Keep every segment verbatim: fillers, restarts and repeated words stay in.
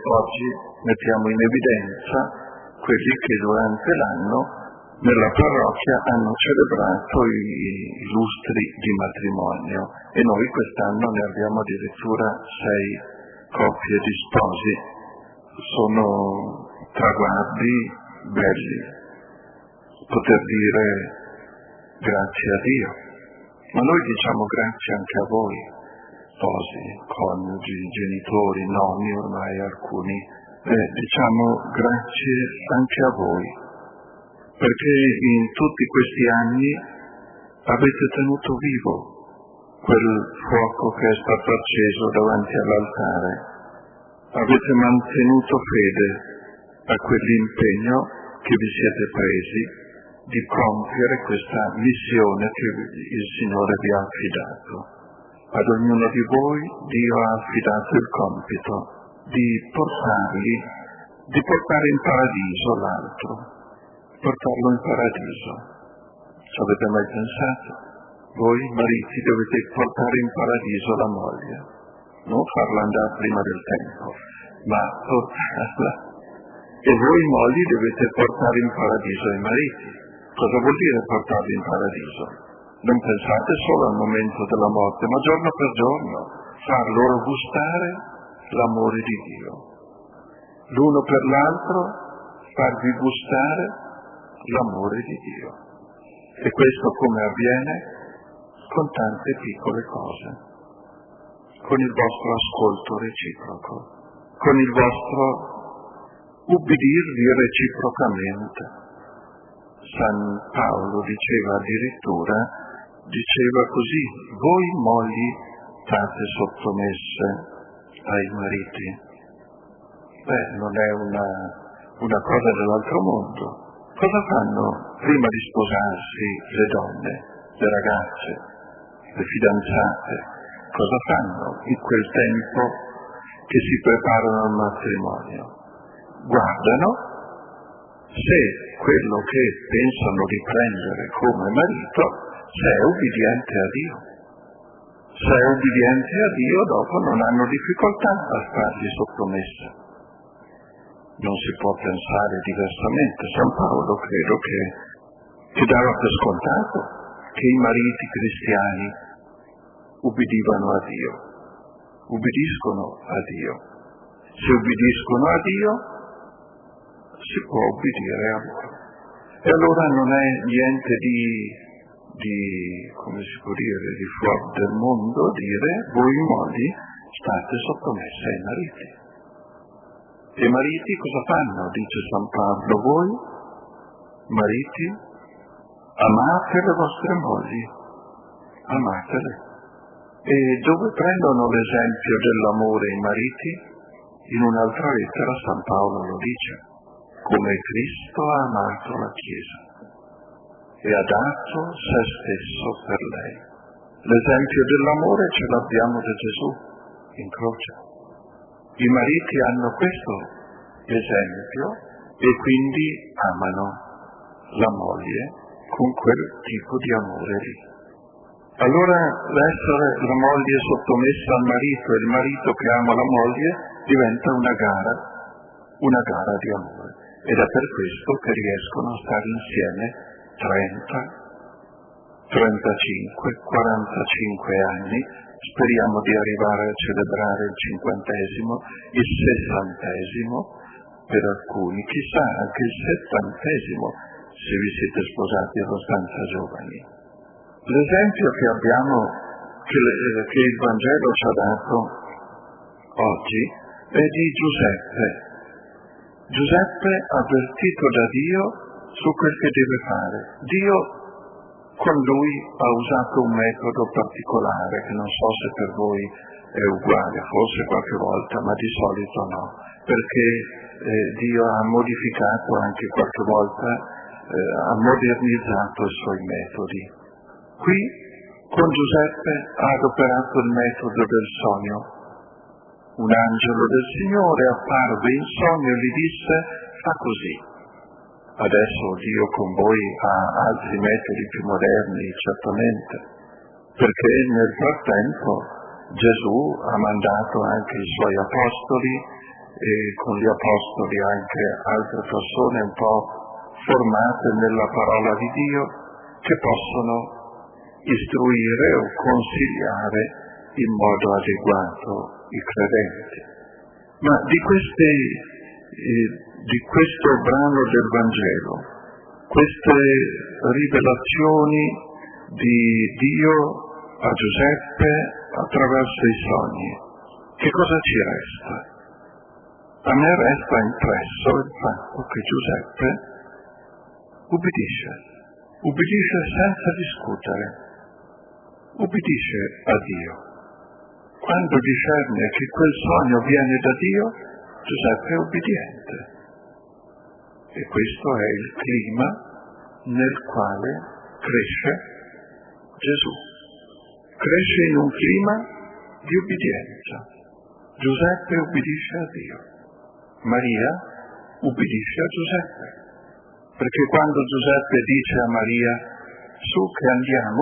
oggi mettiamo in evidenza quelli che durante l'anno nella parrocchia hanno celebrato i, i lustri di matrimonio, e noi quest'anno ne abbiamo addirittura sei coppie di sposi. Sono traguardi belli, poter dire grazie a Dio, ma noi diciamo grazie anche a voi, sposi, coniugi, genitori, nonni, ormai alcuni, eh, diciamo grazie anche a voi, perché in tutti questi anni avete tenuto vivo quel fuoco che è stato acceso davanti all'altare, avete mantenuto fede a quell'impegno che vi siete presi di compiere questa missione che il Signore vi ha affidato. Ad ognuno di voi Dio ha affidato il compito di portarli, di portare in paradiso l'altro, portarlo in paradiso. Ci avete mai pensato? Voi mariti dovete portare in paradiso la moglie, non farla andare prima del tempo, ma portarla. E voi mogli dovete portare in paradiso i mariti. Cosa vuol dire portarli in paradiso? Non pensate solo al momento della morte, ma giorno per giorno, far loro gustare l'amore di Dio. L'uno per l'altro, farvi gustare l'amore di Dio. E questo come avviene? Con tante piccole cose. Con il vostro ascolto reciproco, con il vostro ubbidirvi reciprocamente. San Paolo diceva addirittura, diceva così: voi mogli state sottomesse ai mariti. Beh, non è una, una cosa dell'altro mondo. Cosa fanno prima di sposarsi le donne, le ragazze, le fidanzate? Cosa fanno in quel tempo che si preparano al matrimonio? Guardano se quello che pensano di prendere come marito, se è ubbidiente a Dio. Se è ubbidiente a Dio, dopo non hanno difficoltà a stargli sottomessa. Non si può pensare diversamente. San Paolo credo che, che dava per scontato che i mariti cristiani ubbidivano a Dio, ubbidiscono a Dio. Se ubbidiscono a Dio, si può ubbidire a loro. E allora non è niente di, di come si può dire, di fuori del mondo dire: voi mogli state sottomesse ai mariti. E i mariti cosa fanno? Dice San Paolo: voi mariti amate le vostre mogli, amatele. E dove prendono l'esempio dell'amore i mariti? In un'altra lettera San Paolo lo dice: come Cristo ha amato la Chiesa e ha dato se stesso per lei. L'esempio dell'amore ce l'abbiamo da Gesù in croce. I mariti hanno questo esempio e quindi amano la moglie con quel tipo di amore lì. Allora l'essere la moglie sottomessa al marito e il marito che ama la moglie diventa una gara, una gara di amore. Ed è per questo che riescono a stare insieme trenta, trentacinque, quarantacinque anni. Speriamo di arrivare a celebrare il cinquantesimo, il sessantesimo per alcuni, chissà anche il settantesimo se vi siete sposati abbastanza giovani. L'esempio che abbiamo, che, che il Vangelo ci ha dato oggi, è di Giuseppe. Giuseppe avvertito da Dio su quel che deve fare. Dio con lui ha usato un metodo particolare che non so se per voi è uguale, forse qualche volta, ma di solito no, perché eh, Dio ha modificato anche qualche volta, eh, ha modernizzato i suoi metodi. Qui con Giuseppe ha adoperato il metodo del sogno. Un angelo del Signore apparve in sogno e gli disse: fa così. Adesso Dio con voi ha altri metodi più moderni, certamente, perché nel frattempo Gesù ha mandato anche i suoi apostoli e con gli apostoli anche altre persone un po' formate nella parola di Dio, che possono istruire o consigliare in modo adeguato i credenti. Ma di, questi, eh, di questo brano del Vangelo, queste rivelazioni di Dio a Giuseppe attraverso i sogni, che cosa ci resta? A me resta impresso il fatto che Giuseppe ubbidisce, ubbidisce senza discutere, ubbidisce a Dio. Quando discerne che quel sogno viene da Dio, Giuseppe è ubbidiente. E questo è il clima nel quale cresce Gesù. Cresce in un clima di ubbidienza. Giuseppe ubbidisce a Dio. Maria ubbidisce a Giuseppe. Perché quando Giuseppe dice a Maria, su che andiamo,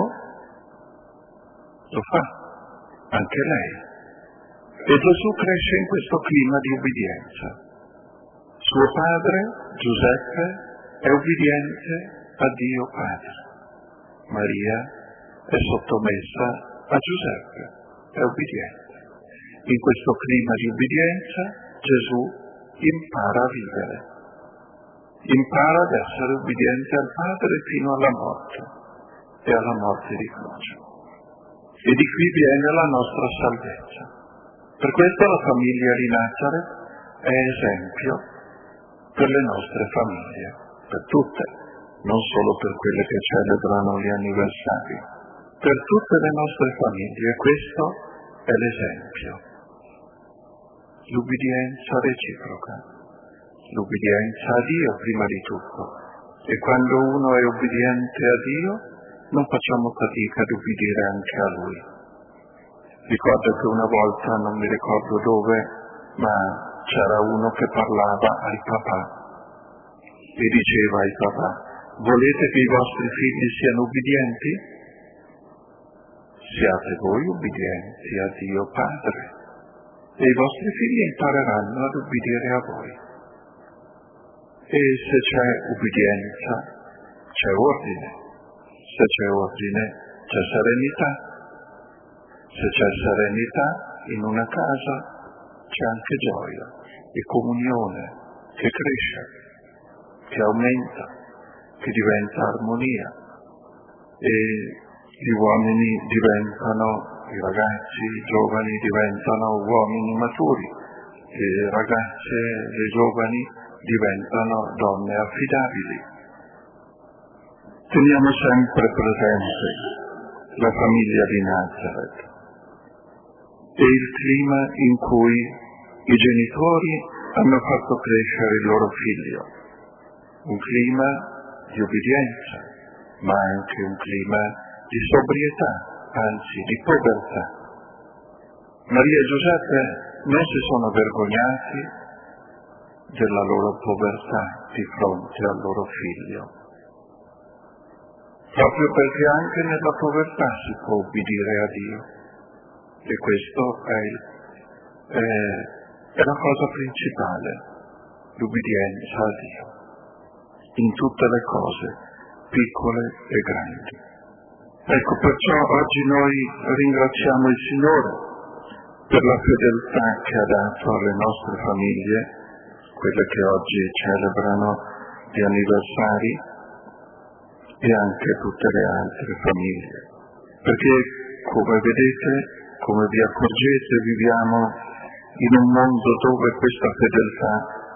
lo fa, anche lei. E Gesù cresce in questo clima di ubbidienza. Suo padre, Giuseppe, è ubbidiente a Dio Padre. Maria è sottomessa a Giuseppe, è ubbidiente. In questo clima di ubbidienza Gesù impara a vivere. Impara ad essere ubbidiente al Padre fino alla morte e alla morte di croce. E di qui viene la nostra salvezza. Per questo la famiglia di Nazareth è esempio per le nostre famiglie, per tutte, non solo per quelle che celebrano gli anniversari, per tutte le nostre famiglie. Questo è l'esempio. L'ubbidienza reciproca, l'ubbidienza a Dio prima di tutto. E quando uno è ubbidiente a Dio, non facciamo fatica ad ubbidire anche a Lui. Ricordo che una volta, non mi ricordo dove, ma c'era uno che parlava ai papà e diceva ai papà: volete che i vostri figli siano ubbidienti? Siate voi ubbidienti a Dio Padre e i vostri figli impareranno ad ubbidire a voi. E se c'è ubbidienza, c'è ordine. Se c'è ordine, c'è serenità. Se c'è serenità in una casa, c'è anche gioia e comunione che cresce, che aumenta, che diventa armonia. E gli uomini diventano, i ragazzi, i giovani diventano uomini maturi, le ragazze, le giovani diventano donne affidabili. Teniamo sempre presente la famiglia di Nazareth e il clima in cui i genitori hanno fatto crescere il loro figlio. Un clima di obbedienza, ma anche un clima di sobrietà, anzi di povertà. Maria e Giuseppe non si sono vergognati della loro povertà di fronte al loro figlio, proprio perché anche nella povertà si può ubbidire a Dio, e questo è, il, è, è la cosa principale, l'ubbidienza a Dio, in tutte le cose, piccole e grandi. Ecco, perciò oggi noi ringraziamo il Signore per la fedeltà che ha dato alle nostre famiglie, quelle che oggi celebrano gli anniversari, e anche tutte le altre famiglie. Perché, come vedete, come vi accorgete, viviamo in un mondo dove questa fedeltà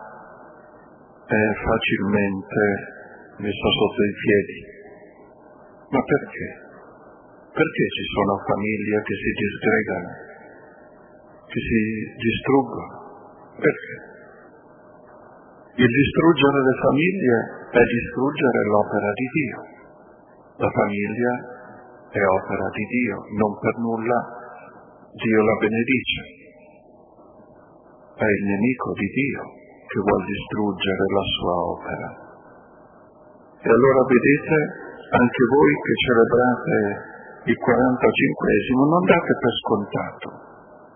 è facilmente messa sotto i piedi. Ma perché? Perché ci sono famiglie che si disgregano, che si distruggono? Perché? Il distruggere le famiglie è distruggere l'opera di Dio. La famiglia è opera di Dio, non per nulla Dio la benedice. È il nemico di Dio che vuol distruggere la sua opera. E allora vedete, anche voi che celebrate il quarantacinquesimo, non date per scontato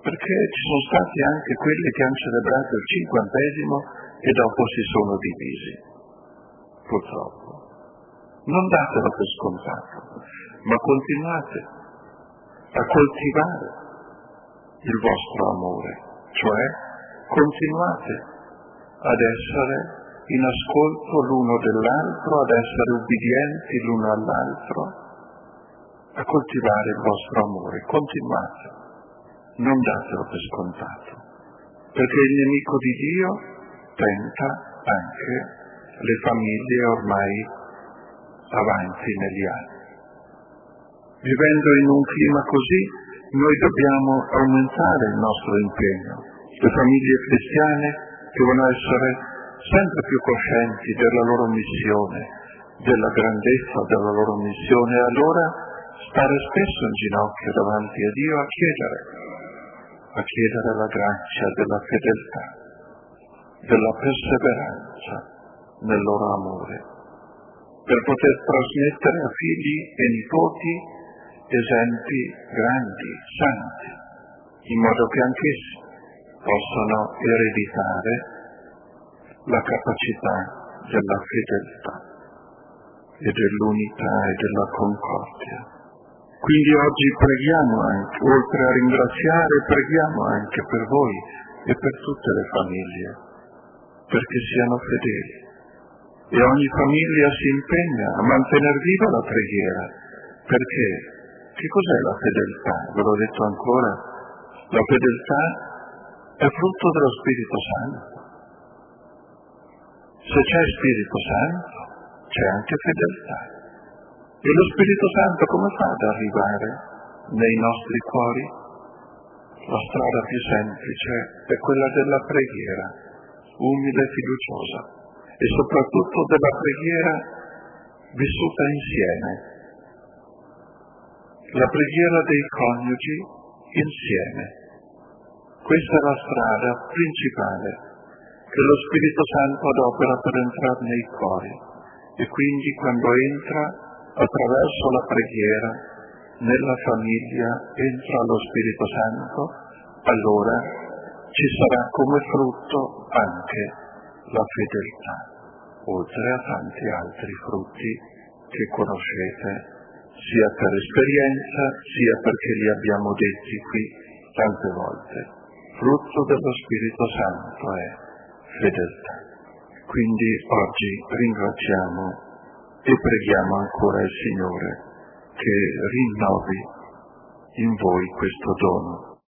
perché ci sono stati anche quelli che hanno celebrato il cinquantesimo e dopo si sono divisi, purtroppo. Non datelo per scontato, ma continuate a coltivare il vostro amore, cioè continuate ad essere in ascolto l'uno dell'altro, ad essere ubbidienti l'uno all'altro, a coltivare il vostro amore, continuate, non datelo per scontato, perché il nemico di Dio tenta anche le famiglie ormai avanti negli anni. Vivendo in un clima così, noi dobbiamo aumentare il nostro impegno. Le famiglie cristiane devono essere sempre più coscienti della loro missione, della grandezza della loro missione, e allora stare spesso in ginocchio davanti a Dio a chiedere, a chiedere la grazia della fedeltà, della perseveranza nel loro amore, per poter trasmettere a figli e nipoti esempi grandi, santi, in modo che anch'essi possano ereditare la capacità della fedeltà e dell'unità e della concordia. Quindi oggi preghiamo anche, oltre a ringraziare, preghiamo anche per voi e per tutte le famiglie, perché siano fedeli. E ogni famiglia si impegna a mantenere viva la preghiera, perché che cos'è la fedeltà? Ve l'ho detto ancora, la fedeltà è frutto dello Spirito Santo. Se c'è Spirito Santo, c'è anche fedeltà. E lo Spirito Santo come fa ad arrivare nei nostri cuori? La strada più semplice è quella della preghiera, umile e fiduciosa, e soprattutto della preghiera vissuta insieme. La preghiera dei coniugi insieme. Questa è la strada principale che lo Spirito Santo adopera per entrare nei cuori, e quindi quando entra attraverso la preghiera nella famiglia, entra lo Spirito Santo, allora ci sarà come frutto anche la fedeltà, oltre a tanti altri frutti che conoscete, sia per esperienza, sia perché li abbiamo detti qui tante volte. Frutto dello Spirito Santo è fedeltà. Quindi oggi ringraziamo e preghiamo ancora il Signore che rinnovi in voi questo dono